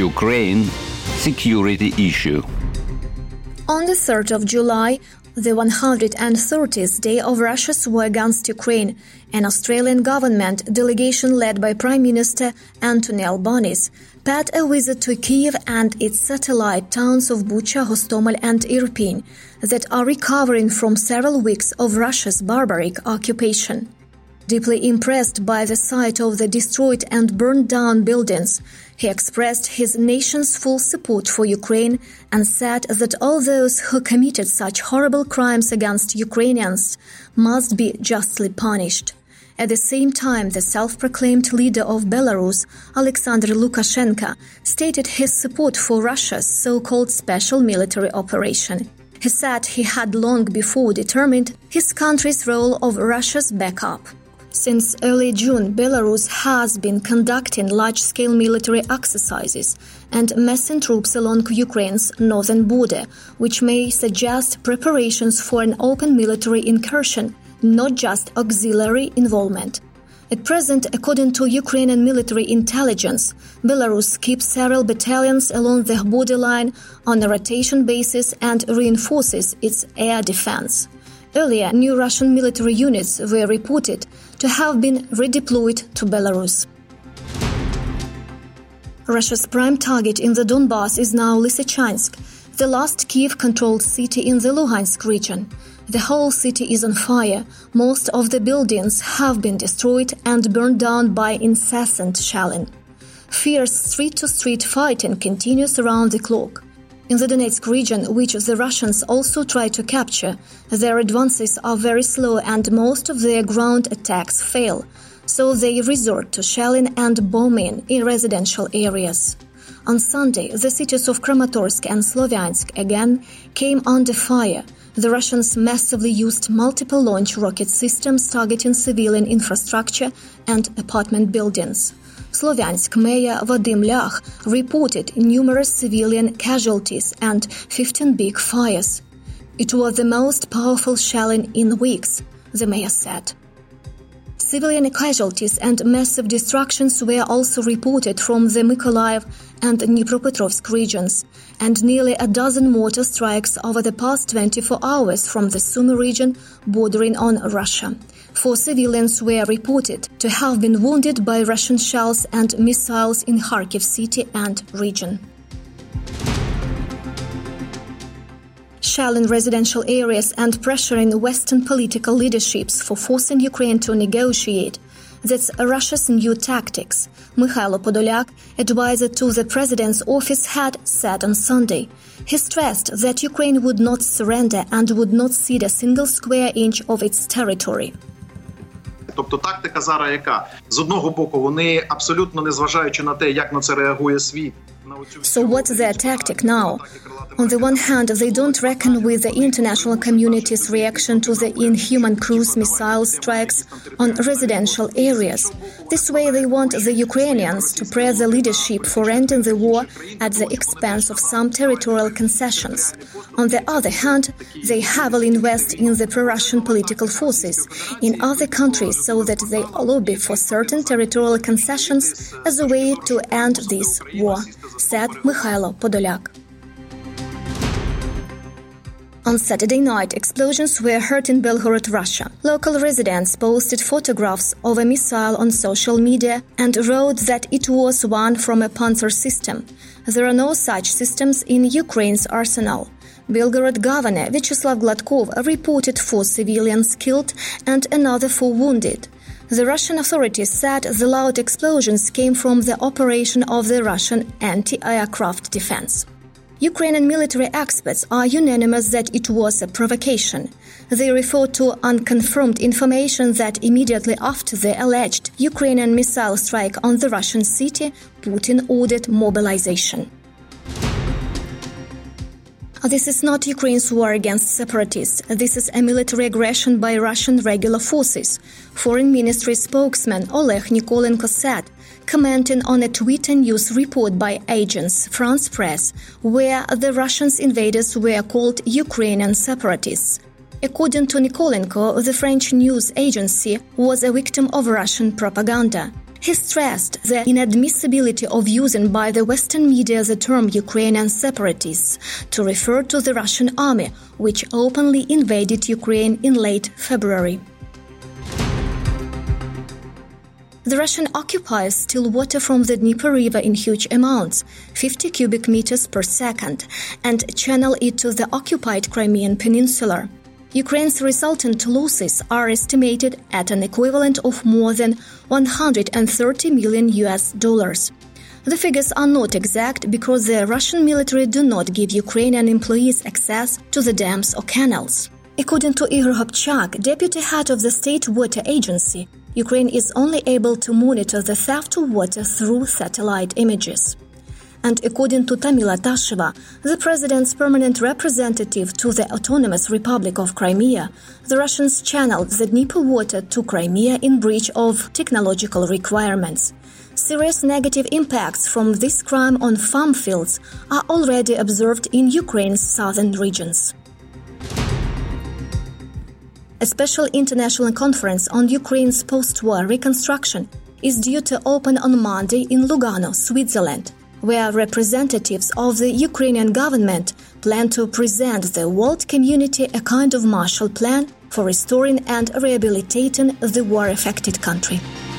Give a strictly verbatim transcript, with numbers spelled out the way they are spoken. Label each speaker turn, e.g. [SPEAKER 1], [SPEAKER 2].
[SPEAKER 1] Ukraine security issue.
[SPEAKER 2] On the third of July, the one hundred thirtieth day of Russia's war against Ukraine, an Australian government delegation led by Prime Minister Anthony Albanese paid a visit to Kyiv and its satellite towns of Bucha, Hostomel and Irpin that are recovering from several weeks of Russia's barbaric occupation. Deeply impressed by the sight of the destroyed and burned down buildings, he expressed his nation's full support for Ukraine and said that all those who committed such horrible crimes against Ukrainians must be justly punished. At the same time, the self-proclaimed leader of Belarus, Alexander Lukashenko, stated his support for Russia's so-called special military operation. He said he had long before determined his country's role of Russia's backup. Since early June, Belarus has been conducting large-scale military exercises and massing troops along Ukraine's northern border, which may suggest preparations for an open military incursion, not just auxiliary involvement. At present, according to Ukrainian military intelligence, Belarus keeps several battalions along the borderline on a rotation basis and reinforces its air defense. Earlier, new Russian military units were reported to have been redeployed to Belarus. Russia's prime target in the Donbas is now Lysychansk, the last Kiev-controlled city in the Luhansk region. The whole city is on fire. Most of the buildings have been destroyed and burned down by incessant shelling. Fierce street-to-street fighting continues around the clock. In the Donetsk region, which the Russians also try to capture, their advances are very slow and most of their ground attacks fail, so they resort to shelling and bombing in residential areas. On Sunday, the cities of Kramatorsk and Sloviansk again came under fire. The Russians massively used multiple launch rocket systems targeting civilian infrastructure and apartment buildings. Sloviansk Mayor Vadim Lyakh reported numerous civilian casualties and fifteen big fires. It was the most powerful shelling in weeks, the mayor said. Civilian casualties and massive destructions were also reported from the Mykolaiv and Dnipropetrovsk regions, and nearly a dozen mortar strikes over the past twenty-four hours from the Sumy region bordering on Russia. Four civilians were reported to have been wounded by Russian shells and missiles in Kharkiv city and region. Shelling residential areas and pressuring Western political leaderships for forcing Ukraine to negotiate. That's Russia's new tactics, Mikhailo Podolyak, advisor to the president's office, had said on Sunday. He stressed that Ukraine would not surrender and would not cede a single square inch of its territory.
[SPEAKER 3] Тобто тактика зараз яка? З одного боку, вони абсолютно не зважаючи на те, як на це реагує світ.
[SPEAKER 2] So what's their tactic now? On the one hand, they don't reckon with the international community's reaction to the inhuman cruise missile strikes on residential areas. This way they want the Ukrainians to press the leadership for ending the war at the expense of some territorial concessions. On the other hand, they heavily invest in the pro-Russian political forces in other countries so that they lobby for certain territorial concessions as a way to end this war, said Mikhailo Podolyak. On Saturday night, explosions were heard in Belgorod, Russia. Local residents posted photographs of a missile on social media and wrote that it was one from a Pantsir system. There are no such systems in Ukraine's arsenal. Belgorod governor Vyacheslav Gladkov reported four civilians killed and another four wounded. The Russian authorities said the loud explosions came from the operation of the Russian anti-aircraft defense. Ukrainian military experts are unanimous that it was a provocation. They refer to unconfirmed information that immediately after the alleged Ukrainian missile strike on the Russian city, Putin ordered mobilization. This is not Ukraine's war against separatists. This is a military aggression by Russian regular forces, Foreign Ministry spokesman Oleg Nikolenko said, commenting on a Twitter news report by Agence France-Presse, where the Russians invaders were called Ukrainian separatists. According to Nikolenko, the French news agency was a victim of Russian propaganda. He stressed the inadmissibility of using by the Western media the term Ukrainian separatists to refer to the Russian army, which openly invaded Ukraine in late February. The Russian occupies still water from the Dnieper River in huge amounts, fifty cubic meters per second, and channel it to the occupied Crimean Peninsula. Ukraine's resultant losses are estimated at an equivalent of more than one hundred thirty million U S dollars. The figures are not exact because the Russian military do not give Ukrainian employees access to the dams or canals. According to Igor Hopchak, deputy head of the State Water Agency, Ukraine is only able to monitor the theft of water through satellite images. And according to Tamila Tasheva, the president's permanent representative to the Autonomous Republic of Crimea, the Russians channeled the Dnieper water to Crimea in breach of technological requirements. Serious negative impacts from this crime on farm fields are already observed in Ukraine's southern regions. A special international conference on Ukraine's post-war reconstruction is due to open on Monday in Lugano, Switzerland, where representatives of the Ukrainian government plan to present the world community a kind of Marshall Plan for restoring and rehabilitating the war-affected country.